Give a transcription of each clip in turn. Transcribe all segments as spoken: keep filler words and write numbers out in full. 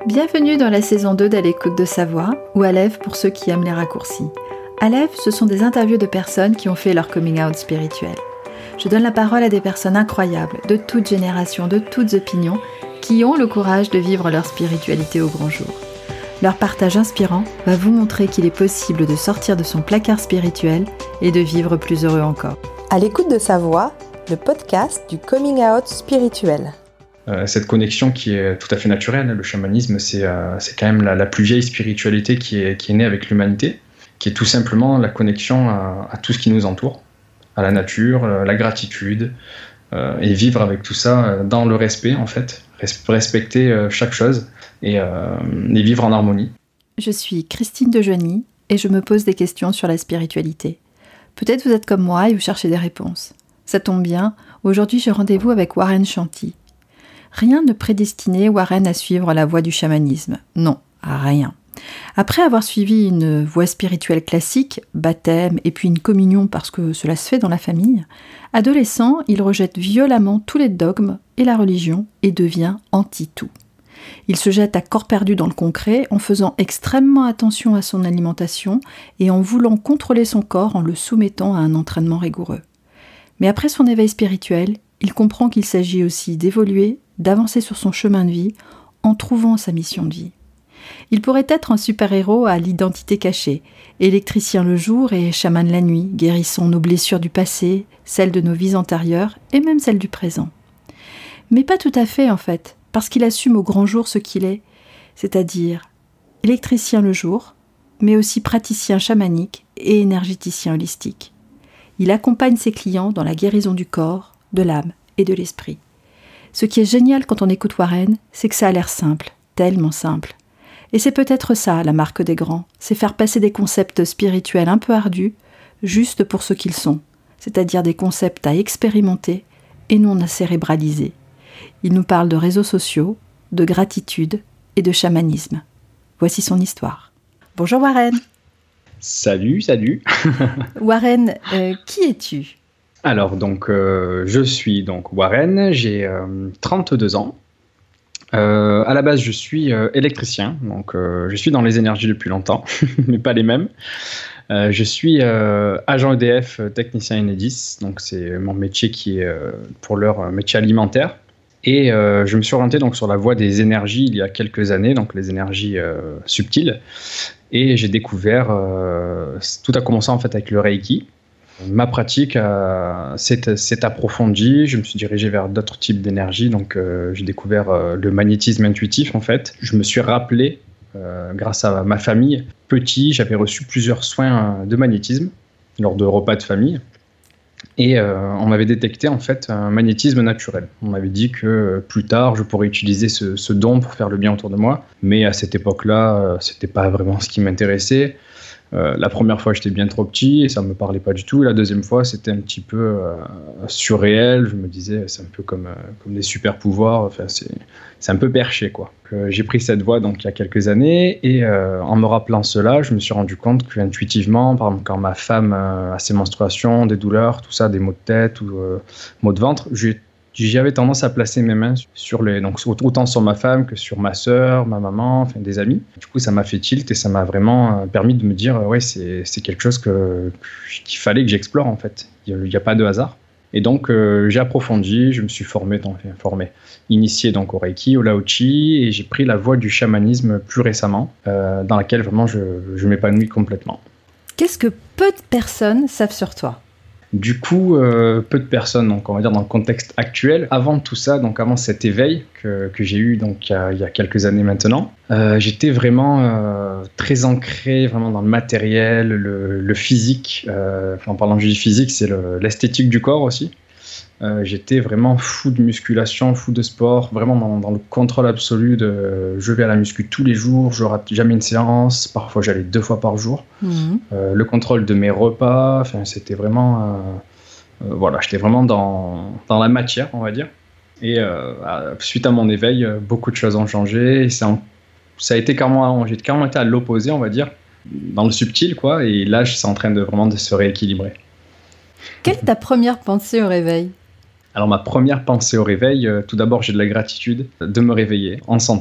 Bienvenue dans la saison deux d'À l'écoute de sa voix, ou Aleph pour ceux qui aiment les raccourcis. Aleph, ce sont des interviews de personnes qui ont fait leur coming out spirituel. Je donne la parole à des personnes incroyables, de toutes générations, de toutes opinions, qui ont le courage de vivre leur spiritualité au grand jour. Leur partage inspirant va vous montrer qu'il est possible de sortir de son placard spirituel et de vivre plus heureux encore. À l'écoute de sa voix, le podcast du coming out spirituel. Euh, cette connexion qui est tout à fait naturelle, le chamanisme, c'est, euh, c'est quand même la, la plus vieille spiritualité qui est, qui est née avec l'humanité, qui est tout simplement la connexion à, à tout ce qui nous entoure, à la nature, euh, la gratitude, euh, et vivre avec tout ça euh, dans le respect, en fait, Res- respecter euh, chaque chose et, euh, et vivre en harmonie. Je suis Christine Dejoigny et je me pose des questions sur la spiritualité. Peut-être vous êtes comme moi et vous cherchez des réponses. Ça tombe bien, aujourd'hui j'ai rendez-vous avec Warren Chanty. Rien ne prédestinait Warren à suivre la voie du chamanisme. Non, rien. Après avoir suivi une voie spirituelle classique, baptême et puis une communion parce que cela se fait dans la famille, adolescent, il rejette violemment tous les dogmes et la religion et devient anti-tout. Il se jette à corps perdu dans le concret en faisant extrêmement attention à son alimentation et en voulant contrôler son corps en le soumettant à un entraînement rigoureux. Mais après son éveil spirituel, il comprend qu'il s'agit aussi d'évoluer, d'avancer sur son chemin de vie en trouvant sa mission de vie. Il pourrait être un super-héros à l'identité cachée, électricien le jour et chaman la nuit, guérissant nos blessures du passé, celles de nos vies antérieures et même celles du présent. Mais pas tout à fait en fait, parce qu'il assume au grand jour ce qu'il est, c'est-à-dire électricien le jour, mais aussi praticien chamanique et énergéticien holistique. Il accompagne ses clients dans la guérison du corps, de l'âme et de l'esprit. Ce qui est génial quand on écoute Warren, c'est que ça a l'air simple, tellement simple. Et c'est peut-être ça, la marque des grands, c'est faire passer des concepts spirituels un peu ardus, juste pour ce qu'ils sont, c'est-à-dire des concepts à expérimenter et non à cérébraliser. Il nous parle de réseaux sociaux, de gratitude et de chamanisme. Voici son histoire. Bonjour Warren. Salut, salut. Warren, euh, qui es-tu ? Alors, donc, euh, je suis donc Warren, j'ai euh, trente-deux ans. Euh, à la base, je suis euh, électricien, donc euh, je suis dans les énergies depuis longtemps, mais pas les mêmes. Euh, je suis euh, agent E D F, technicien Enedis, donc c'est mon métier qui est euh, pour l'heure métier alimentaire. Et euh, je me suis orienté donc sur la voie des énergies il y a quelques années, donc les énergies euh, subtiles. Et j'ai découvert, euh, tout a commencé en fait avec le Reiki. Ma pratique euh, s'est, s'est approfondie, je me suis dirigé vers d'autres types d'énergie, donc euh, j'ai découvert euh, le magnétisme intuitif en fait. Je me suis rappelé, euh, grâce à ma famille, petit, j'avais reçu plusieurs soins de magnétisme lors de repas de famille. Et euh, on m'avait détecté en fait un magnétisme naturel. On m'avait dit que euh, plus tard je pourrais utiliser ce, ce don pour faire le bien autour de moi, mais à cette époque-là, euh, c'était pas vraiment ce qui m'intéressait. Euh, la première fois, j'étais bien trop petit et ça me parlait pas du tout. La deuxième fois, c'était un petit peu euh, surréel. Je me disais, c'est un peu comme, euh, comme des super pouvoirs. Enfin, c'est, c'est un peu perché, quoi. Que j'ai pris cette voie donc il y a quelques années et euh, en me rappelant cela, je me suis rendu compte qu'intuitivement, par exemple, quand ma femme euh, a ses menstruations, des douleurs, tout ça, des maux de tête ou euh, maux de ventre, j'ai J'avais tendance à placer mes mains sur les, donc autant sur ma femme que sur ma sœur, ma maman, enfin des amis. Du coup, ça m'a fait tilt et ça m'a vraiment permis de me dire, ouais, c'est, c'est quelque chose que, qu'il fallait que j'explore en fait. Il n'y a, a pas de hasard. Et donc, euh, j'ai approfondi, je me suis formé, enfin, formé, initié donc au Reiki, au Lao-Chi, et j'ai pris la voie du chamanisme plus récemment, euh, dans laquelle vraiment je, je m'épanouis complètement. Qu'est-ce que peu de personnes savent sur toi ? Du coup, euh, peu de personnes, donc on va dire dans le contexte actuel. Avant tout ça, donc avant cet éveil que, que j'ai eu donc il y a, il y a quelques années maintenant, euh, j'étais vraiment euh, très ancré vraiment dans le matériel, le, le physique. Euh, enfin, en parlant du physique, c'est le, l'esthétique du corps aussi. Euh, j'étais vraiment fou de musculation, fou de sport, vraiment dans, dans le contrôle absolu de je vais à la muscu tous les jours, je rate jamais une séance, parfois j'allais deux fois par jour. Mmh. Euh, le contrôle de mes repas, enfin, c'était vraiment, euh, euh, voilà, j'étais vraiment dans, dans la matière, on va dire. Et euh, suite à mon éveil, beaucoup de choses ont changé. Et ça, ça a été carrément, j'ai carrément été à l'opposé, on va dire, dans le subtil, quoi. Et là, c'est en train de vraiment de se rééquilibrer. Quelle est ta première pensée au réveil ? Alors ma première pensée au réveil, euh, tout d'abord j'ai de la gratitude de me réveiller en santé,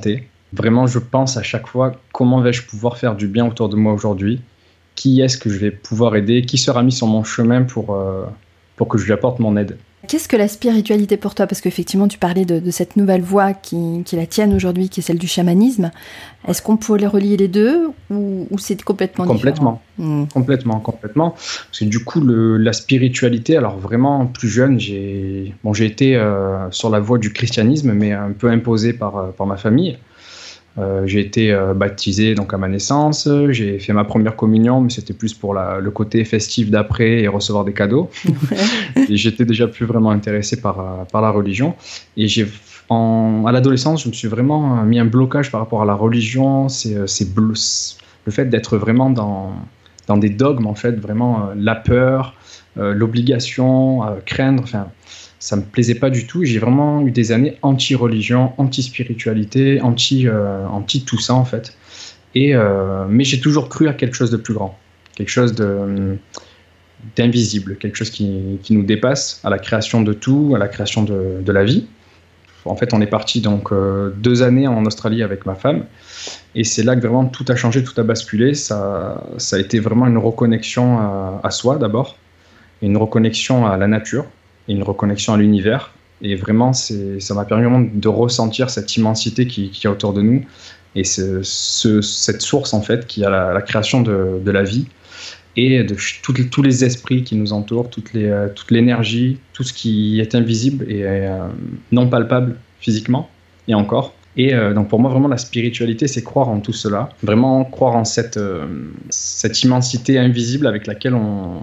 Vraiment, je pense à chaque fois, comment vais-je pouvoir faire du bien autour de moi aujourd'hui? Qui est-ce que je vais pouvoir aider? Qui sera mis sur mon chemin pour, euh, pour que je lui apporte mon aide? Qu'est-ce que la spiritualité pour toi? Parce qu'effectivement, tu parlais de, de cette nouvelle voie qui, qui est la tienne aujourd'hui, qui est celle du chamanisme. Est-ce qu'on pourrait relier les deux ou, ou c'est complètement Complètement. différent? Mmh. Complètement, complètement. Parce que du coup, le, la spiritualité, alors vraiment plus jeune, j'ai, bon, j'ai été euh, sur la voie du christianisme, mais un peu imposé par, par ma famille. Euh, j'ai été euh, baptisé donc à ma naissance, j'ai fait ma première communion, mais c'était plus pour la, le côté festif d'après et recevoir des cadeaux. Et j'étais déjà plus vraiment intéressé par, euh, par la religion. Et j'ai, en, à l'adolescence, je me suis vraiment mis un blocage par rapport à la religion. C'est, c'est bleu, le fait d'être vraiment dans, dans des dogmes, en fait, vraiment euh, la peur, euh, l'obligation, euh, craindre, enfin... Ça me plaisait pas du tout. J'ai vraiment eu des années anti-religion, anti-spiritualité, anti, euh, anti tout ça en fait. Et euh, mais j'ai toujours cru à quelque chose de plus grand, quelque chose de d'invisible, quelque chose qui, qui nous dépasse, à la création de tout, à la création de, de la vie. En fait, on est parti donc euh, deux années en Australie avec ma femme, et c'est là que vraiment tout a changé, tout a basculé. Ça, ça a été vraiment une reconnexion à, à soi d'abord, une reconnexion à la nature. Une reconnexion à l'univers, et vraiment c'est, ça m'a permis vraiment de ressentir cette immensité qui, qui est autour de nous, et ce, ce, cette source en fait qui a la, la création de, de la vie et de tout, tous les esprits qui nous entourent, toute, les, euh, toute l'énergie, tout ce qui est invisible et euh, non palpable physiquement, et encore. Et euh, donc pour moi vraiment la spiritualité c'est croire en tout cela, vraiment croire en cette, euh, cette immensité invisible avec laquelle on,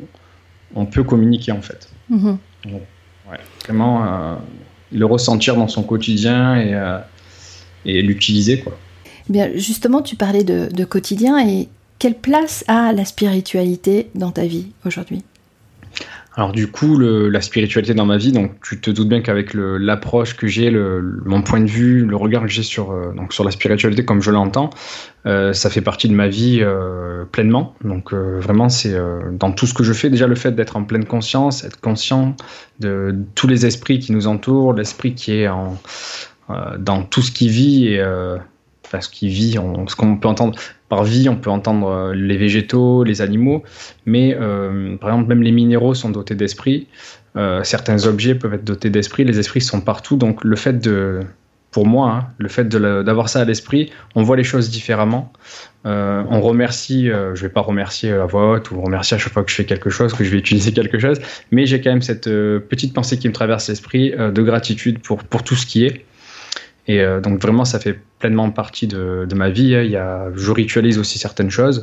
on peut communiquer en fait. Mmh. Ouais, vraiment euh, le ressentir dans son quotidien et, euh, et l'utiliser quoi. Bien, justement, tu parlais de, de quotidien, et quelle place a la spiritualité dans ta vie aujourd'hui? Alors du coup, le, la spiritualité dans ma vie, donc tu te doutes bien qu'avec le, l'approche que j'ai, le, le, mon point de vue, le regard que j'ai sur, euh, donc sur la spiritualité comme je l'entends, euh, ça fait partie de ma vie euh, pleinement. Donc euh, vraiment, c'est euh, dans tout ce que je fais, déjà le fait d'être en pleine conscience, être conscient de, de tous les esprits qui nous entourent, l'esprit qui est en, euh, dans tout ce qui vit et... Euh, Enfin, ce qui vit, on, ce qu'on peut entendre par vie, on peut entendre les végétaux, les animaux, mais euh, par exemple même les minéraux sont dotés d'esprit, euh, certains objets peuvent être dotés d'esprit, les esprits sont partout, donc le fait de, pour moi, hein, le fait de la, d'avoir ça à l'esprit, on voit les choses différemment, euh, on remercie, euh, je vais pas remercier à voix haute ou remercier à chaque fois que je fais quelque chose, que je vais utiliser quelque chose, mais j'ai quand même cette euh, petite pensée qui me traverse l'esprit euh, de gratitude pour, pour tout ce qui est. Et euh, donc vraiment, ça fait pleinement partie de, de ma vie. Il y a, je ritualise aussi certaines choses.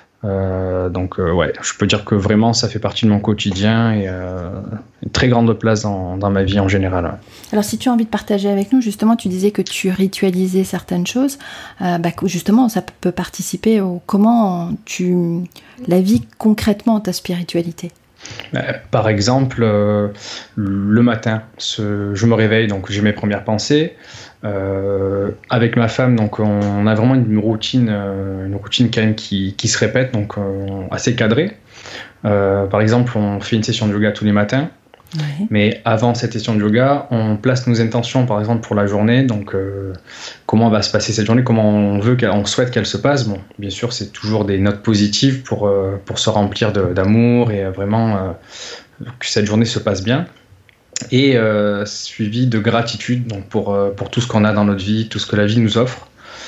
Euh, donc euh, ouais, je peux dire que vraiment, ça fait partie de mon quotidien et euh, une très grande place dans, dans ma vie en général. Ouais. Alors si tu as envie de partager avec nous, justement, tu disais que tu ritualisais certaines choses. Euh, bah, justement, ça peut participer au comment tu la vis concrètement ta spiritualité. Par exemple, euh, le matin, ce, je me réveille, donc j'ai mes premières pensées. Euh, avec ma femme, donc on a vraiment une routine, euh, une routine quand même qui, qui se répète, donc euh, assez cadrée. Euh, par exemple, on fait une session de yoga tous les matins. Ouais. Mais avant cette session de yoga, on place nos intentions, par exemple pour la journée. Donc, euh, comment va se passer cette journée, comment on veut, qu'elle, on souhaite qu'elle se passe. Bon, bien sûr, c'est toujours des notes positives pour euh, pour se remplir de, d'amour et vraiment euh, que cette journée se passe bien. Et euh, suivi de gratitude, donc pour euh, pour tout ce qu'on a dans notre vie, tout ce que la vie nous offre.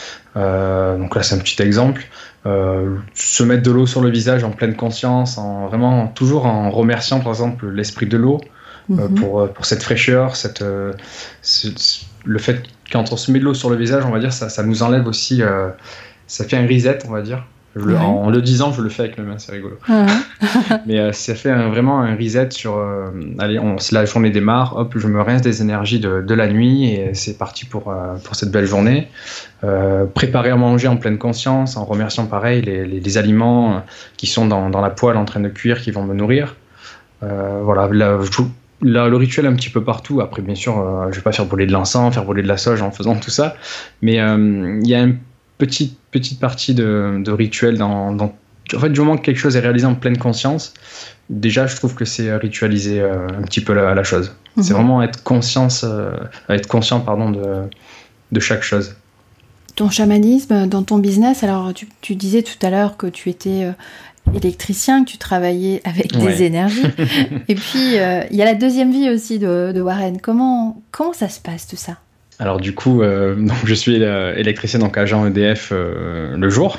Euh, donc là, c'est un petit exemple. Euh, se mettre de l'eau sur le visage en pleine conscience, en vraiment toujours en remerciant par exemple l'esprit de l'eau mmh. euh, pour pour cette fraîcheur, cette euh, ce, le fait quand on se met de l'eau sur le visage, on va dire ça ça nous enlève aussi, euh, ça fait un reset, on va dire. Je le, ouais. En le disant, je le fais avec mes mains, c'est rigolo. Ouais. Mais euh, ça fait un, vraiment un reset sur. Euh, allez, on, si la journée démarre, hop, je me rince des énergies de, de la nuit et c'est parti pour, euh, pour cette belle journée. Euh, préparer à manger en pleine conscience, en remerciant pareil les, les, les aliments qui sont dans, dans la poêle en train de cuire, qui vont me nourrir. Euh, voilà, là, je, là, le rituel un petit peu partout. Après, bien sûr, euh, je vais pas faire brûler de l'encens, faire brûler de la sauge en faisant tout ça. Mais il euh, y a un Petite, petite partie de, de rituel dans, dans... En fait, du moment que quelque chose est réalisé en pleine conscience, déjà, je trouve que c'est ritualiser euh, un petit peu la, la chose. Mmh. C'est vraiment être, conscience, euh, être conscient pardon, de, de chaque chose. ton chamanisme dans ton business, alors tu, tu disais tout à l'heure que tu étais euh, électricien, que tu travaillais avec ouais. des énergies. Et puis, euh, il y a la deuxième vie aussi de, de Warren. Comment, comment ça se passe tout ça ? Alors du coup, euh, donc je suis euh, électricien, donc agent E D F euh, le jour.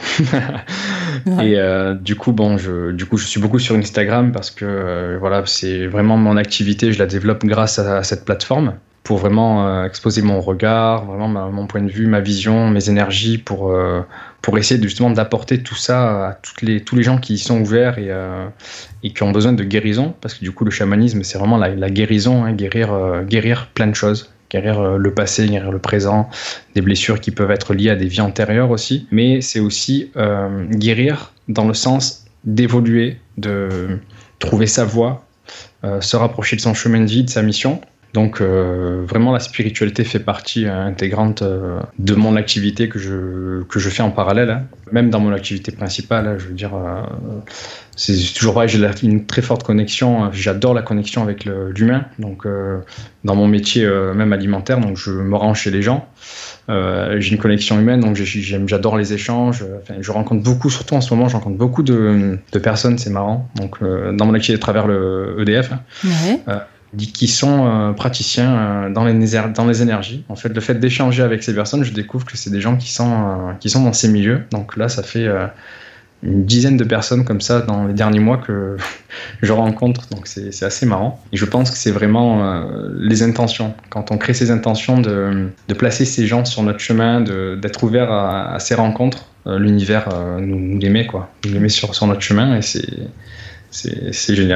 ouais. Et euh, du coup, bon, je, du coup, je suis beaucoup sur Instagram parce que euh, voilà, c'est vraiment mon activité. Je la développe grâce à, à cette plateforme pour vraiment euh, exposer mon regard, vraiment ma, mon point de vue, ma vision, mes énergies pour euh, pour essayer de, justement d'apporter tout ça à toutes les tous les gens qui y sont ouverts et euh, et qui ont besoin de guérison, parce que du coup, le chamanisme, c'est vraiment la, la guérison, hein, guérir euh, guérir plein de choses. Guérir le passé, guérir le présent, des blessures qui peuvent être liées à des vies antérieures aussi. Mais c'est aussi euh, guérir dans le sens d'évoluer, de trouver sa voie, euh, se rapprocher de son chemin de vie, de sa mission. Donc euh, vraiment la spiritualité fait partie euh, intégrante euh, de mon activité que je, que je fais en parallèle. Hein. Même dans mon activité principale, hein, je veux dire, euh, c'est toujours pareil, j'ai la, une très forte connexion, j'adore la connexion avec le, l'humain. Donc euh, dans mon métier euh, même alimentaire, donc je me rends chez les gens. Euh, j'ai une connexion humaine, donc j'aime, j'adore les échanges. Enfin, je rencontre beaucoup, surtout en ce moment, je rencontre beaucoup de, de personnes, c'est marrant. Donc euh, dans mon activité à travers le E D F. Ouais. Euh, qui sont euh, praticiens euh, dans, les, dans les énergies. En fait, le fait d'échanger avec ces personnes, je découvre que c'est des gens qui sont, euh, qui sont dans ces milieux. Donc là, ça fait euh, une dizaine de personnes comme ça dans les derniers mois que je rencontre. Donc c'est, c'est assez marrant. Et je pense que c'est vraiment euh, les intentions. Quand on crée ces intentions de, de placer ces gens sur notre chemin, de, d'être ouvert à, à ces rencontres, euh, l'univers euh, nous, nous les met, quoi. Nous les met sur, sur notre chemin et c'est, c'est, c'est génial.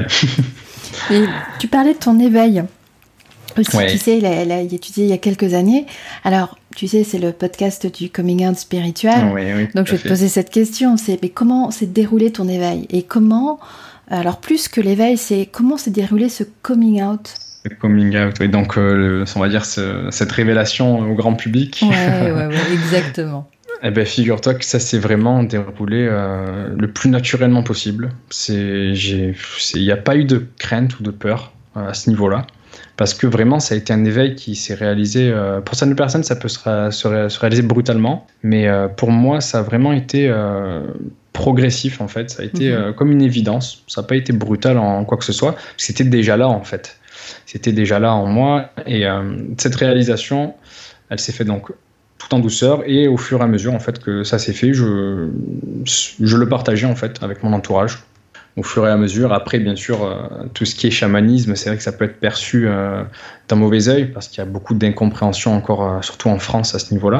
Et tu parlais de ton éveil aussi, ouais. tu sais, il a, il a étudié il y a quelques années. Alors, tu sais, c'est le podcast du coming out spirituel. Oui, oui, donc, je vais te poser cette question. C'est, mais comment s'est déroulé ton éveil ? Et comment, alors plus que l'éveil, c'est comment s'est déroulé ce coming out ? Le coming out, oui. Donc, euh, on va dire ce, cette révélation au grand public. Oui, ouais, ouais, exactement. Eh ben, figure-toi que ça s'est vraiment déroulé euh, le plus naturellement possible. Il n'y a pas eu de crainte ou de peur euh, à ce niveau-là. Parce que vraiment, ça a été un éveil qui s'est réalisé... Euh, pour certaines personnes, ça peut se, ré- se, ré- se réaliser brutalement. Mais euh, pour moi, ça a vraiment été euh, progressif, en fait. Ça a été mmh. euh, comme une évidence. Ça n'a pas été brutal en quoi que ce soit. C'était déjà là, en fait. C'était déjà là en moi. Et euh, cette réalisation, elle s'est faite donc... tout en douceur, et au fur et à mesure en fait que ça s'est fait, je, je le partageais en fait avec mon entourage au fur et à mesure. Après bien sûr euh, tout ce qui est chamanisme, c'est vrai que ça peut être perçu euh, d'un mauvais œil parce qu'il y a beaucoup d'incompréhension encore, euh, surtout en France à ce niveau-là.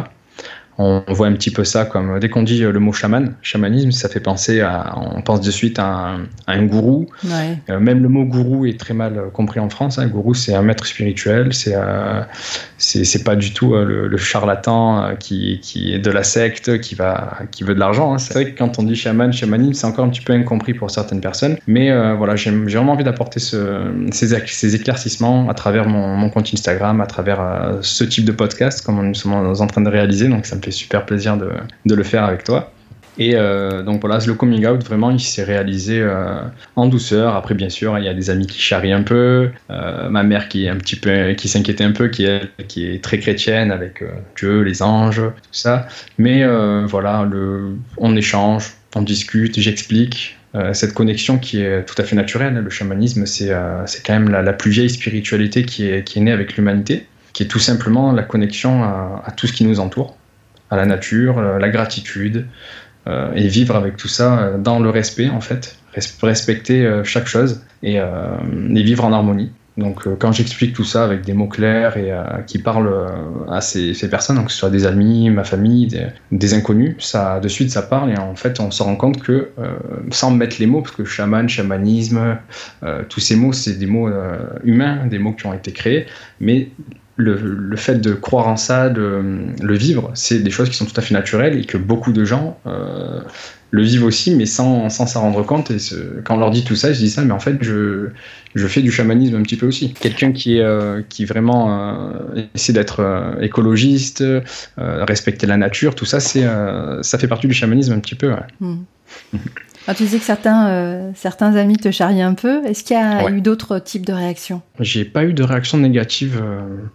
On voit un petit peu ça comme, dès qu'on dit le mot chaman, chamanisme, ça fait penser à, on pense de suite à un, à un gourou. Ouais. Euh, même le mot gourou est très mal compris en France. Hein. Gourou, c'est un maître spirituel, c'est, euh, c'est, c'est pas du tout euh, le, le charlatan euh, qui, qui est de la secte, qui, va, qui veut de l'argent. Hein. C'est vrai que quand on dit chaman, chamanisme, c'est encore un petit peu incompris pour certaines personnes. Mais euh, voilà, j'ai, j'ai vraiment envie d'apporter ce, ces, ces éclaircissements à travers mon, mon compte Instagram, à travers euh, ce type de podcast, comme nous sommes en train de réaliser. Donc ça me fait super plaisir de, de le faire avec toi. Et euh, donc voilà, le coming out, vraiment, il s'est réalisé euh, en douceur. Après, bien sûr, il y a des amis qui charrient un peu. Euh, ma mère qui est un petit peu, qui s'inquiétait un peu, qui est, qui est très chrétienne avec euh, Dieu, les anges, tout ça. Mais euh, voilà, le, on échange, on discute, j'explique. Euh, cette connexion qui est tout à fait naturelle. Le chamanisme, c'est, euh, c'est quand même la, la plus vieille spiritualité qui est, qui est née avec l'humanité, qui est tout simplement la connexion à, à tout ce qui nous entoure, à la nature, la gratitude, euh, et vivre avec tout ça dans le respect, en fait, Res- respecter euh, chaque chose et, euh, et vivre en harmonie. Donc, euh, quand j'explique tout ça avec des mots clairs et euh, qui parlent euh, à ces, ces personnes, donc que ce soit des amis, ma famille, des, des inconnus, ça, de suite, ça parle et en fait, on se rend compte que, euh, sans mettre les mots, parce que chaman, chamanisme, euh, tous ces mots, c'est des mots euh, humains, des mots qui ont été créés, mais Le, le fait de croire en ça, de le vivre, c'est des choses qui sont tout à fait naturelles et que beaucoup de gens euh, le vivent aussi, mais sans, sans s'en rendre compte. Et ce, quand on leur dit tout ça, je dis ça, mais en fait, je, je fais du chamanisme un petit peu aussi. Quelqu'un qui, est, euh, qui vraiment euh, essaie d'être euh, écologiste, euh, respecter la nature, tout ça, c'est, euh, ça fait partie du chamanisme un petit peu. Ouais. Mmh. Alors, tu disais que certains, euh, certains amis te charrient un peu. Est-ce qu'il y a ouais. eu d'autres types de réactions ? J'ai pas eu de réaction négative euh,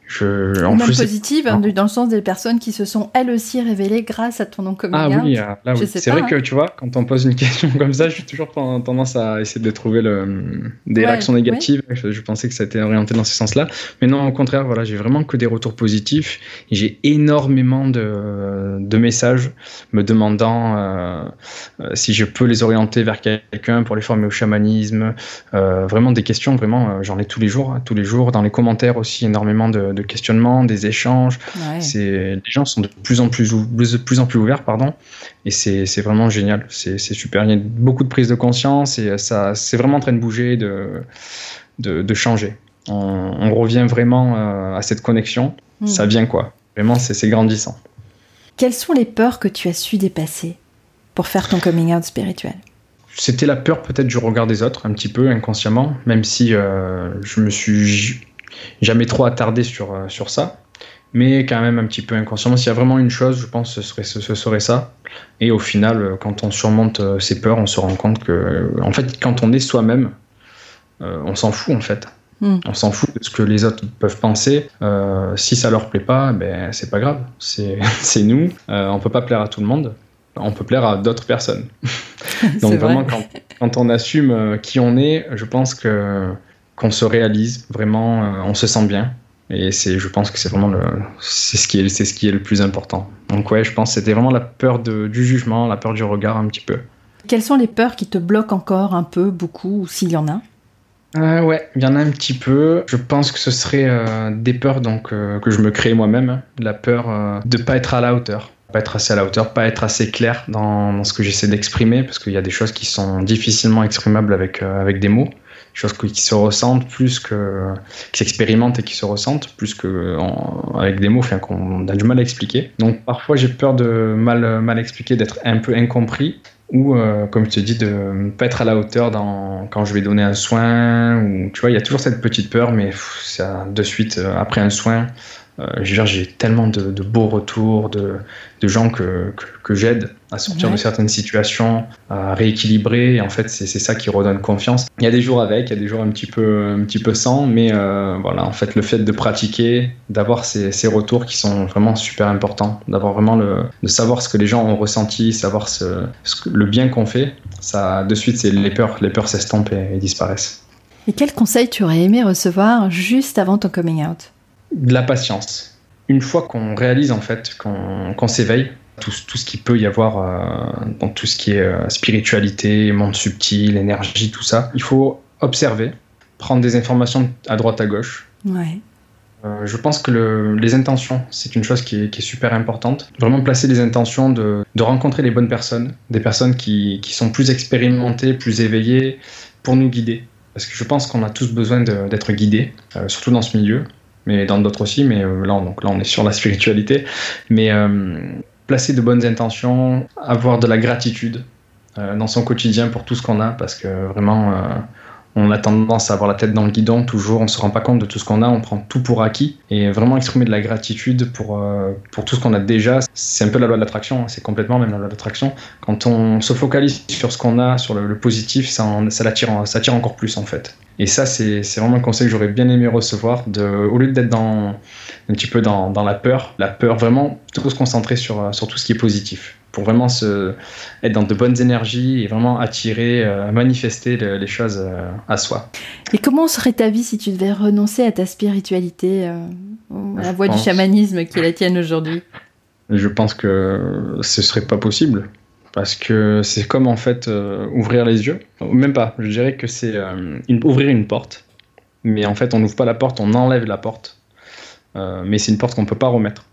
Je, Ou en même plus, positive, hein, dans le sens des personnes qui se sont elles aussi révélées grâce à ton non coming ah out. oui, là Je oui. sais C'est pas, vrai hein. que tu vois, quand on pose une question comme ça, j'ai toujours tendance à essayer de trouver le, des Ouais, réactions oui. négatives. Je, je pensais que ça était orienté dans ce sens-là. Mais non, au contraire, voilà, j'ai vraiment que des retours positifs. Et j'ai énormément de, de messages me demandant euh, euh, si je peux les orienter vers quelqu'un pour les former au chamanisme. Euh, vraiment des questions, vraiment, euh, j'en ai tous les jours. Hein, tous les jours. Dans les commentaires aussi, énormément de, de questionnements, des échanges. Ouais. C'est, les gens sont de plus en plus, ou- de plus en plus ouverts, pardon, et c'est, c'est vraiment génial. C'est, c'est super. Il y a beaucoup de prise de conscience et ça, c'est vraiment en train de bouger, de, de, de changer. On, on revient vraiment euh, à cette connexion. Mmh. Ça vient quoi. Vraiment, c'est, c'est grandissant. Quelles sont les peurs que tu as su dépasser pour faire ton coming out spirituel? C'était la peur peut-être du regard des autres, un petit peu inconsciemment, même si euh, je me suis j- jamais trop attardé sur, euh, sur ça. Mais quand même un petit peu inconsciemment. S'il y a vraiment une chose, je pense que ce serait, ce, ce serait ça. Et au final, quand on surmonte ces peurs, on se rend compte que, en fait, quand on est soi-même, euh, on s'en fout en fait. Mm. On s'en fout de ce que les autres peuvent penser. Euh, si ça leur plaît pas, ben c'est pas grave. C'est, c'est nous. Euh, on peut pas plaire à tout le monde. On peut plaire à d'autres personnes. Donc vraiment, quand, quand on assume qui on est, je pense que qu'on se réalise vraiment, on se sent bien. Et c'est, je pense que c'est vraiment le, c'est ce qui est, c'est ce qui est le plus important. Donc ouais, je pense que c'était vraiment la peur de, du jugement, la peur du regard un petit peu. Quelles sont les peurs qui te bloquent encore un peu, beaucoup, ou s'il y en a? euh, Ouais, il y en a un petit peu. Je pense que ce serait euh, des peurs donc, euh, que je me crée moi-même. Hein. La peur euh, de ne pas être à la hauteur. Pas être assez à la hauteur, pas être assez clair dans, dans ce que j'essaie d'exprimer, parce qu'il y a des choses qui sont difficilement exprimables avec, euh, avec des mots. Choses qui se ressentent plus que qui s'expérimentent et qui se ressentent plus que en, avec des mots, enfin, qu'on a du mal à expliquer. Donc parfois j'ai peur de mal mal expliquer, d'être un peu incompris ou euh, comme je te dis de ne pas être à la hauteur dans quand je vais donner un soin ou tu vois il y a toujours cette petite peur mais pff, ça de suite euh, après un soin. Euh, j'ai tellement de, de beaux retours, de, de gens que, que, que j'aide à sortir ouais. de certaines situations, à rééquilibrer. Et en fait, c'est, c'est ça qui redonne confiance. Il y a des jours avec, il y a des jours un petit peu, un petit peu sans, mais euh, voilà, en fait, le fait de pratiquer, d'avoir ces, ces retours qui sont vraiment super importants, d'avoir vraiment le, de savoir ce que les gens ont ressenti, savoir ce, ce que, le bien qu'on fait, ça, de suite, c'est les peurs, les peurs s'estompent et, et disparaissent. Et quel conseil tu aurais aimé recevoir juste avant ton coming out ? De la patience. Une fois qu'on réalise en fait, qu'on, qu'on s'éveille, tout, tout ce qu'il peut y avoir euh, dans tout ce qui est euh, spiritualité, monde subtil, énergie, tout ça, il faut observer, prendre des informations à droite à gauche. Ouais. Euh, je pense que le, les intentions, c'est une chose qui est, qui est super importante. Vraiment placer des intentions de, de rencontrer les bonnes personnes, des personnes qui, qui sont plus expérimentées, plus éveillées, pour nous guider. Parce que je pense qu'on a tous besoin de, d'être guidés, euh, surtout dans ce milieu. Mais dans d'autres aussi, mais là, donc là on est sur la spiritualité. Mais euh, placer de bonnes intentions, avoir de la gratitude euh, dans son quotidien pour tout ce qu'on a, parce que vraiment, euh, on a tendance à avoir la tête dans le guidon toujours, on ne se rend pas compte de tout ce qu'on a, on prend tout pour acquis. Et vraiment exprimer de la gratitude pour, euh, pour tout ce qu'on a déjà, c'est un peu la loi de l'attraction, hein, c'est complètement même la loi de l'attraction. Quand on se focalise sur ce qu'on a, sur le, le positif, ça, en, ça, l'attire, ça attire encore plus en fait. Et ça, c'est, c'est vraiment un conseil que j'aurais bien aimé recevoir, de, au lieu d'être dans, un petit peu dans, dans la peur, la peur, vraiment plutôt se concentrer sur, sur tout ce qui est positif, pour vraiment se, être dans de bonnes énergies et vraiment attirer, euh, manifester le, les choses euh, à soi. Et comment serait ta vie si tu devais renoncer à ta spiritualité, euh, à la voie du chamanisme qui est la tienne aujourd'hui ? Je pense que ce serait pas possible. Parce que c'est comme en fait euh, ouvrir les yeux. Même pas, je dirais que c'est euh, une, ouvrir une porte. Mais en fait, on n'ouvre pas la porte, on enlève la porte. Euh, mais c'est une porte qu'on ne peut pas remettre.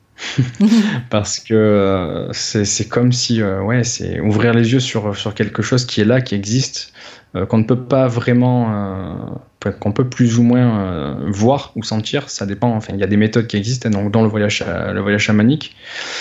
Parce que euh, c'est, c'est comme si, euh, ouais, c'est ouvrir les yeux sur, sur quelque chose qui est là, qui existe, euh, qu'on ne peut pas vraiment, euh, qu'on peut plus ou moins euh, voir ou sentir. Ça dépend, enfin, il y a des méthodes qui existent, donc dans le voyage, le voyage chamanique.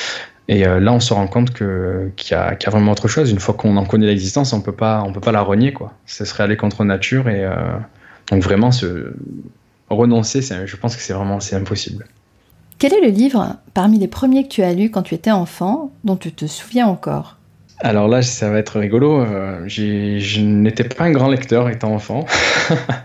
Et euh, là, on se rend compte que, qu'il, y a, qu'il y a vraiment autre chose. Une fois qu'on en connaît l'existence, on peut pas, on peut pas la renier, quoi. Ce serait aller contre nature. Et euh, donc vraiment, se renoncer, c'est, je pense que c'est vraiment c'est impossible. Quel est le livre parmi les premiers que tu as lu quand tu étais enfant, dont tu te souviens encore ? Alors là, ça va être rigolo. Euh, j'ai, je n'étais pas un grand lecteur étant enfant.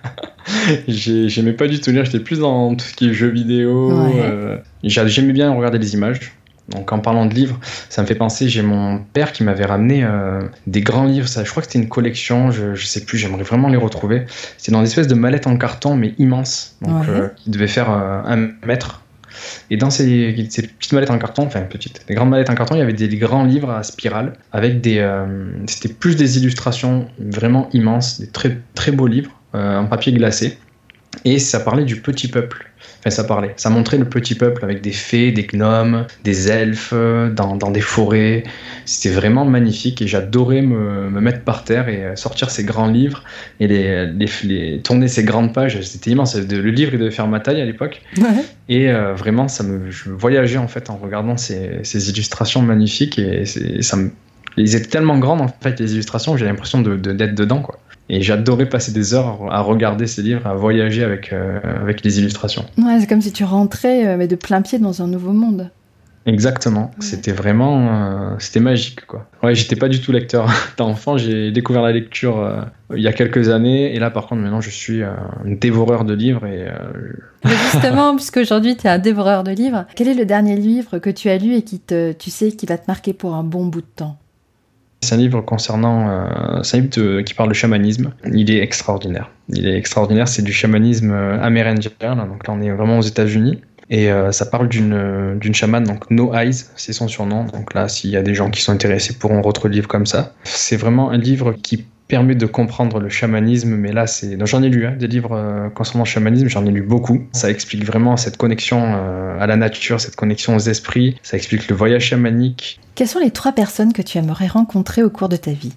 J'ai, j'aimais pas du tout lire, j'étais plus dans tout ce qui est jeux vidéo. Ouais. Euh, j'aimais bien regarder les images. Donc en parlant de livres, ça me fait penser, j'ai mon père qui m'avait ramené euh, des grands livres, ça, je crois que c'était une collection, je, je sais plus, j'aimerais vraiment les retrouver. C'était dans des espèces de mallettes en carton, mais immenses, donc Ouais. euh, qui devaient faire euh, un mètre. Et dans ces, ces petites mallettes en carton, enfin petites, des grandes mallettes en carton, il y avait des, des grands livres à spirale, avec des, euh, c'était plus des illustrations vraiment immenses, des très, très beaux livres euh, en papier glacé. Et ça parlait du petit peuple. Enfin, ça parlait. Ça montrait le petit peuple avec des fées, des gnomes, des elfes, dans, dans des forêts. C'était vraiment magnifique et j'adorais me, me mettre par terre et sortir ces grands livres et les, les, les, tourner ces grandes pages. C'était immense. Le livre, il devait faire ma taille à l'époque. Ouais. Et euh, vraiment, ça me, je voyageais en fait en regardant ces, ces illustrations magnifiques et c'est, ça me, ils étaient tellement grandes en fait, les illustrations, que j'avais l'impression de, de, d'être dedans, quoi. Et j'adorais passer des heures à regarder ces livres, à voyager avec, euh, avec les illustrations. Ouais, c'est comme si tu rentrais euh, mais de plein pied dans un nouveau monde. Exactement, ouais. C'était vraiment euh, c'était magique, quoi. Ouais, j'étais pas du tout lecteur d'enfant, j'ai découvert la lecture euh, il y a quelques années, et là par contre maintenant je suis euh, un dévoreur de livres. Et, euh, Mais justement, puisqu'aujourd'hui tu es un dévoreur de livres, quel est le dernier livre que tu as lu et qui te, tu sais qui va te marquer pour un bon bout de temps ? C'est un livre concernant, euh, c'est un livre de, qui parle de chamanisme. Il est extraordinaire. Il est extraordinaire. C'est du chamanisme amérindien. Là, donc là, on est vraiment aux États-Unis. Et euh, ça parle d'une d'une chamane, donc No Eyes, c'est son surnom. Donc là, s'il y a des gens qui sont intéressés, pourront retrouver le livre comme ça. C'est vraiment un livre qui permet de comprendre le chamanisme, mais là, c'est... Donc, j'en ai lu hein, des livres euh, concernant le chamanisme, j'en ai lu beaucoup. Ça explique vraiment cette connexion euh, à la nature, cette connexion aux esprits. Ça explique le voyage chamanique. Quelles sont les trois personnes que tu aimerais rencontrer au cours de ta vie ?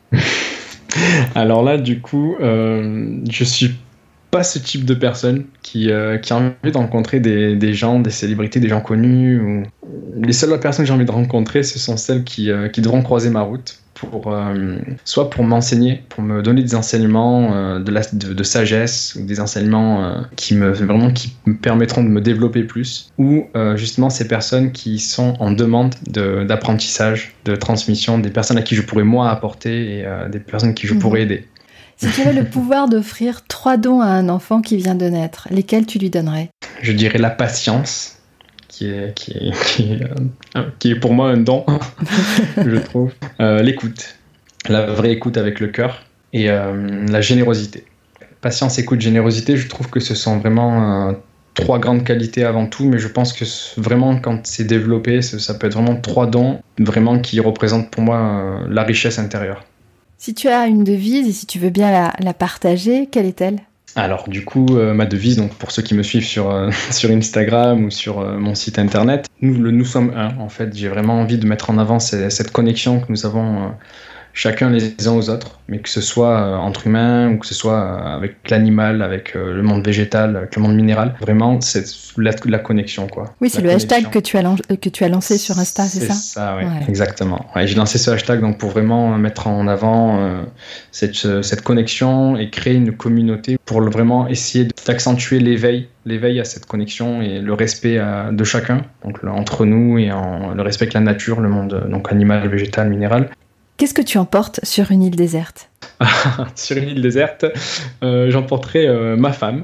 Alors là, du coup, euh, je suis pas ce type de personne qui, euh, qui a envie de rencontrer des, des gens, des célébrités, des gens connus. Ou... Les seules personnes que j'ai envie de rencontrer, ce sont celles qui, euh, qui devront croiser ma route. Pour, euh, soit pour m'enseigner, pour me donner des enseignements euh, de, la, de, de sagesse, ou des enseignements euh, qui, me, vraiment, qui me permettront de me développer plus, ou euh, justement ces personnes qui sont en demande de, d'apprentissage, de transmission, des personnes à qui je pourrais moi apporter et euh, des personnes qui je mmh. pourrais aider. Si tu avais le pouvoir d'offrir trois dons à un enfant qui vient de naître, lesquels tu lui donnerais ? Je dirais la patience. Qui est, qui, est, qui, est, euh, qui est pour moi un don, je trouve. Euh, l'écoute, la vraie écoute avec le cœur et euh, la générosité. Patience, écoute, générosité, je trouve que ce sont vraiment euh, trois grandes qualités avant tout, mais je pense que vraiment quand c'est développé, ça peut être vraiment trois dons vraiment qui représentent pour moi euh, la richesse intérieure. Si tu as une devise et si tu veux bien la, la partager, quelle est-elle ? Alors du coup, euh, ma devise, donc pour ceux qui me suivent sur, euh, sur Instagram ou sur euh, mon site internet, nous, le nous sommes un. En fait, j'ai vraiment envie de mettre en avant ces, cette connexion que nous avons euh, chacun les uns aux autres, mais que ce soit euh, entre humains ou que ce soit euh, avec l'animal, avec euh, le monde végétal, avec le monde minéral. Vraiment, c'est la, la connexion, quoi. Oui, c'est la le connexion. hashtag que tu as, lan- que tu as lancé sur Insta, c'est, c'est ça C'est ça, oui, ouais. Exactement. Ouais, j'ai lancé ce hashtag donc, pour vraiment mettre en avant euh, cette, cette connexion et créer une communauté pour vraiment essayer d'accentuer l'éveil, l'éveil à cette connexion et le respect à, de chacun, donc là, entre nous et en, le respect avec la nature, le monde donc animal, végétal, minéral. Qu'est-ce que tu emportes sur une île déserte ? Sur une île déserte, euh, j'emporterai euh, ma femme,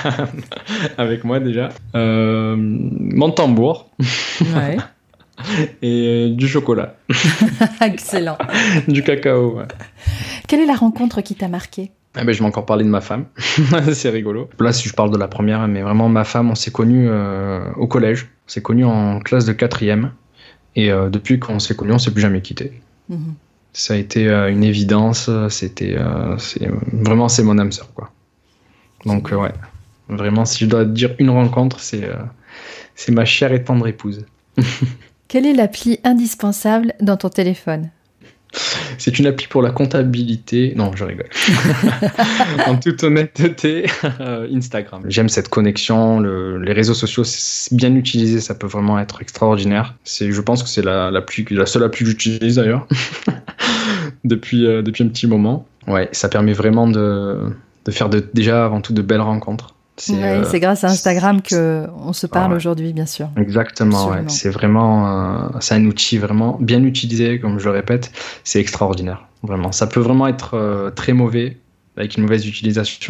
avec moi déjà, euh, mon tambour, ouais. et euh, du chocolat. Excellent. Du cacao, ouais. Quelle est la rencontre qui t'a marqué ? Eh ben, je vais encore parler de ma femme, c'est rigolo. Là, si je parle de la première, mais vraiment ma femme, on s'est connus euh, au collège, on s'est connus en classe de quatrième, et euh, depuis qu'on s'est connus, on s'est plus jamais quittés. Mmh. Ça a été euh, une évidence, c'était euh, c'est, vraiment c'est mon âme sœur, quoi. Donc euh, ouais, vraiment si je dois te dire une rencontre, c'est, euh, c'est ma chère et tendre épouse. Quelle est l'appli indispensable dans ton téléphone ? C'est une appli pour la comptabilité. Non, je rigole. En toute honnêteté, euh, Instagram. J'aime cette connexion. Le, les réseaux sociaux, c'est bien utilisé, ça peut vraiment être extraordinaire. C'est, je pense que c'est la, la, plus, la seule appli que j'utilise d'ailleurs depuis, euh, depuis un petit moment. Ouais, ça permet vraiment de, de faire de, déjà avant tout de belles rencontres. C'est, ouais, euh, c'est grâce à Instagram qu'on se parle ouais. aujourd'hui, bien sûr. Exactement, ouais. C'est vraiment euh, c'est un outil vraiment bien utilisé, comme je le répète, c'est extraordinaire, vraiment. Ça peut vraiment être euh, très mauvais, avec une mauvaise utilisation,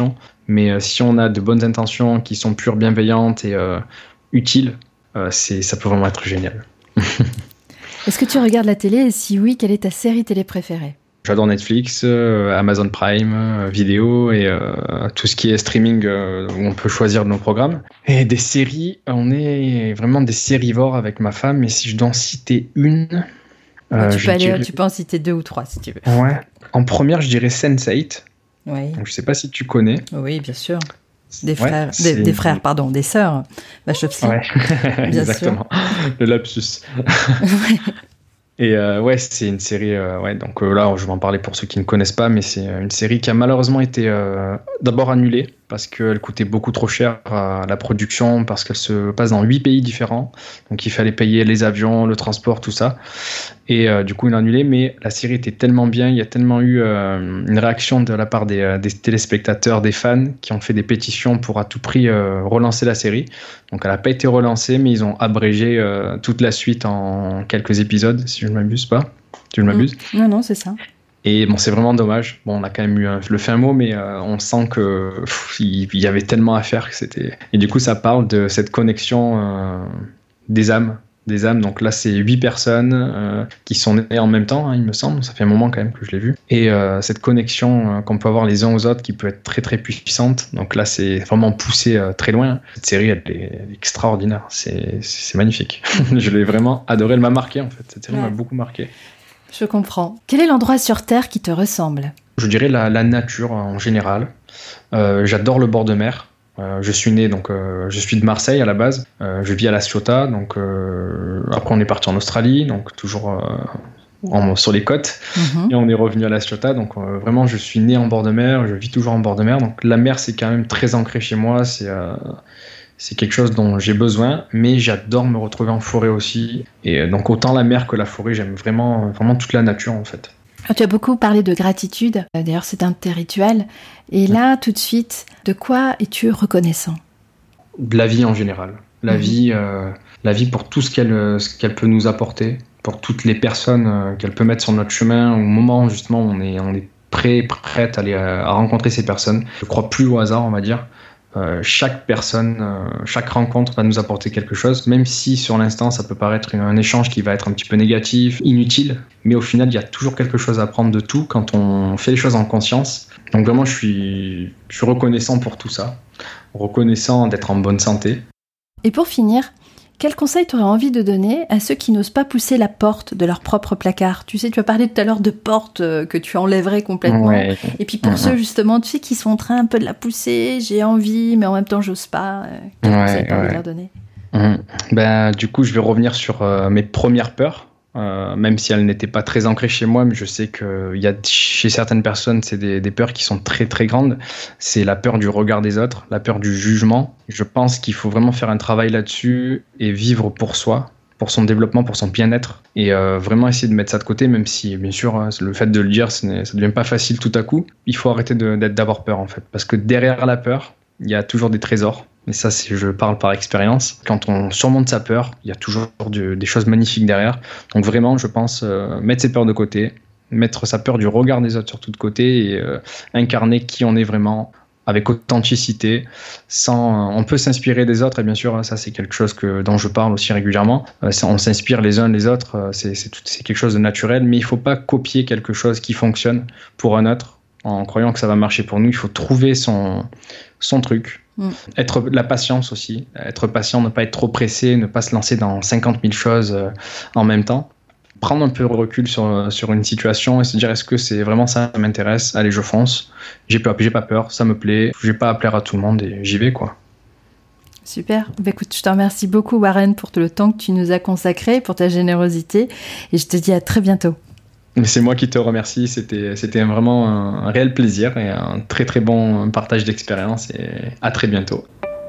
Mais euh, si on a de bonnes intentions qui sont pures, bienveillantes et euh, utiles, euh, c'est, ça peut vraiment être génial. Est-ce que tu regardes la télé et si oui, quelle est ta série télé préférée ? J'adore Netflix, euh, Amazon Prime, euh, vidéo et euh, tout ce qui est streaming euh, où on peut choisir nos programmes. Et des séries, on est vraiment des sérivores avec ma femme, mais si je dois en citer une... Euh, tu, peux aller, dirais... tu peux en citer deux ou trois si tu veux. Ouais. En première, je dirais sense eight. Oui. Donc, je sais pas si tu connais. Oui, bien sûr. Des ouais, frères, des, des frères, pardon, des sœurs Wachowski. Ouais, exactement. Sûr. Le lapsus. Ouais. Et euh, ouais, c'est une série. Euh, ouais, donc euh, là, je vais en parler pour ceux qui ne connaissent pas, mais c'est une série qui a malheureusement été euh, d'abord annulée parce qu'elle coûtait beaucoup trop cher à la production, parce qu'elle se passe dans huit pays différents. Donc il fallait payer les avions, le transport, tout ça. Et euh, du coup, ils l'ont annulée. Mais la série était tellement bien, il y a tellement eu euh, une réaction de la part des, euh, des téléspectateurs, des fans, qui ont fait des pétitions pour à tout prix euh, relancer la série. Donc elle n'a pas été relancée, mais ils ont abrégé euh, toute la suite en quelques épisodes, si je ne m'abuse pas. Tu ne m'abuses ? mmh. Non, non, c'est ça. Et bon, c'est vraiment dommage. Bon, on a quand même eu un, le fin mot, mais euh, on sent que pff, il y avait tellement à faire que c'était. Et du coup, ça parle de cette connexion euh, des âmes, des âmes. Donc là, c'est huit personnes euh, qui sont nées en même temps, hein, il me semble. Ça fait un moment quand même que je l'ai vu. Et euh, cette connexion euh, qu'on peut avoir les uns aux autres, qui peut être très très puissante. Donc là, c'est vraiment poussé euh, très loin. Cette série, elle est, elle est extraordinaire. C'est, c'est magnifique. Je l'ai vraiment adoré. Elle m'a marqué en fait. Cette série ouais. m'a beaucoup marqué. Je comprends. Quel est l'endroit sur Terre qui te ressemble ? Je dirais la, la nature en général. Euh, j'adore le bord de mer. Euh, je suis né, donc euh, je suis de Marseille à la base. Euh, je vis à La Ciotat, donc euh, après on est parti en Australie, donc toujours euh, en, sur les côtes, mm-hmm. et on est revenu à La Ciotat. Donc euh, vraiment, je suis né en bord de mer, je vis toujours en bord de mer. Donc la mer, c'est quand même très ancré chez moi. C'est euh, C'est quelque chose dont j'ai besoin, mais j'adore me retrouver en forêt aussi. Et donc autant la mer que la forêt, j'aime vraiment, vraiment toute la nature en fait. Tu as beaucoup parlé de gratitude, d'ailleurs c'est un de tes rituels. Et là, tout de suite, de quoi es-tu reconnaissant ? De la vie en général. La, mmh. vie, euh, la vie pour tout ce qu'elle, ce qu'elle peut nous apporter, pour toutes les personnes euh, qu'elle peut mettre sur notre chemin, au moment où justement on est, on est prêt, prête à, aller, à rencontrer ces personnes. Je ne crois plus au hasard, on va dire. Euh, chaque personne, euh, chaque rencontre va nous apporter quelque chose, même si sur l'instant ça peut paraître un échange qui va être un petit peu négatif, inutile, mais au final il y a toujours quelque chose à prendre de tout quand on fait les choses en conscience. Donc vraiment je suis, je suis reconnaissant pour tout ça, reconnaissant d'être en bonne santé. Et pour finir, quel conseil tu aurais envie de donner à ceux qui n'osent pas pousser la porte de leur propre placard ? Tu sais, tu as parlé tout à l'heure de porte que tu enlèverais complètement. Ouais. Et puis pour mmh. ceux, justement, tu sais, qui sont en train un peu de la pousser, j'ai envie, mais en même temps, j'ose pas. Quel ouais, conseil tu as envie de leur donner ? mmh. Ben, du coup, je vais revenir sur euh, mes premières peurs. Euh, même si elles n'étaient pas très ancrées chez moi, mais je sais que y a, chez certaines personnes, c'est des, des peurs qui sont très très grandes. C'est la peur du regard des autres, la peur du jugement. Je pense qu'il faut vraiment faire un travail là-dessus et vivre pour soi, pour son développement, pour son bien-être, et euh, vraiment essayer de mettre ça de côté, même si, bien sûr, le fait de le dire, ça ne devient pas facile tout à coup. Il faut arrêter de, d'avoir peur, en fait, parce que derrière la peur, il y a toujours des trésors. Mais ça, c'est, je parle par expérience. Quand on surmonte sa peur, il y a toujours de, des choses magnifiques derrière. Donc vraiment, je pense, euh, mettre ses peurs de côté, mettre sa peur du regard des autres sur tout de côté et euh, incarner qui on est vraiment avec authenticité. Sans, on peut s'inspirer des autres, et bien sûr, ça c'est quelque chose que, dont je parle aussi régulièrement. Euh, on s'inspire les uns les autres, c'est, c'est, tout, c'est quelque chose de naturel, mais il ne faut pas copier quelque chose qui fonctionne pour un autre en croyant que ça va marcher pour nous. Il faut trouver son, son truc. Mm. Être la patience aussi, être patient, ne pas être trop pressé, ne pas se lancer dans cinquante mille choses euh, en même temps. Prendre un peu de recul sur, sur une situation et se dire est-ce que c'est vraiment ça qui m'intéresse ? Allez, je fonce, j'ai pas, j'ai pas peur, ça me plaît, j'ai pas à plaire à tout le monde et j'y vais quoi. Super, bah, écoute, je te remercie beaucoup Warren pour tout le temps que tu nous as consacré, pour ta générosité et je te dis à très bientôt. C'est moi qui te remercie, c'était, c'était vraiment un réel plaisir et un très très bon partage d'expérience et à très bientôt.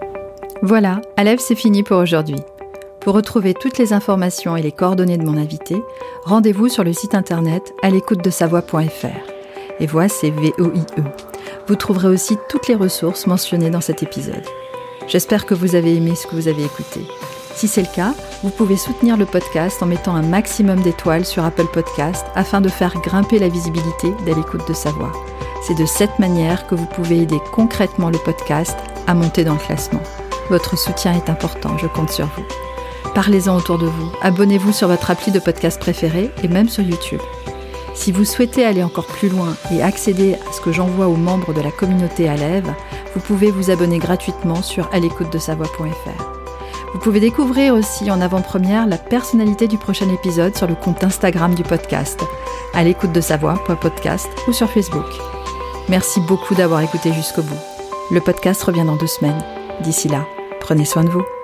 Voilà, Aleph, c'est fini pour aujourd'hui. Pour retrouver toutes les informations et les coordonnées de mon invité, rendez-vous sur le site internet à l'écoute de sa voix point f r. Et voix, c'est V O I E. Vous trouverez aussi toutes les ressources mentionnées dans cet épisode. J'espère que vous avez aimé ce que vous avez écouté. Si c'est le cas, vous pouvez soutenir le podcast en mettant un maximum d'étoiles sur Apple Podcast afin de faire grimper la visibilité d'À l'écoute de sa voix. C'est de cette manière que vous pouvez aider concrètement le podcast à monter dans le classement. Votre soutien est important, je compte sur vous. Parlez-en autour de vous, abonnez-vous sur votre appli de podcast préféré et même sur YouTube. Si vous souhaitez aller encore plus loin et accéder à ce que j'envoie aux membres de la communauté Alève, vous pouvez vous abonner gratuitement sur à l'écoute de sa voix point f r. Vous pouvez découvrir aussi en avant-première la personnalité du prochain épisode sur le compte Instagram du podcast, à l'écoute de sa voix point podcast ou sur Facebook. Merci beaucoup d'avoir écouté jusqu'au bout. Le podcast revient dans deux semaines. D'ici là, prenez soin de vous.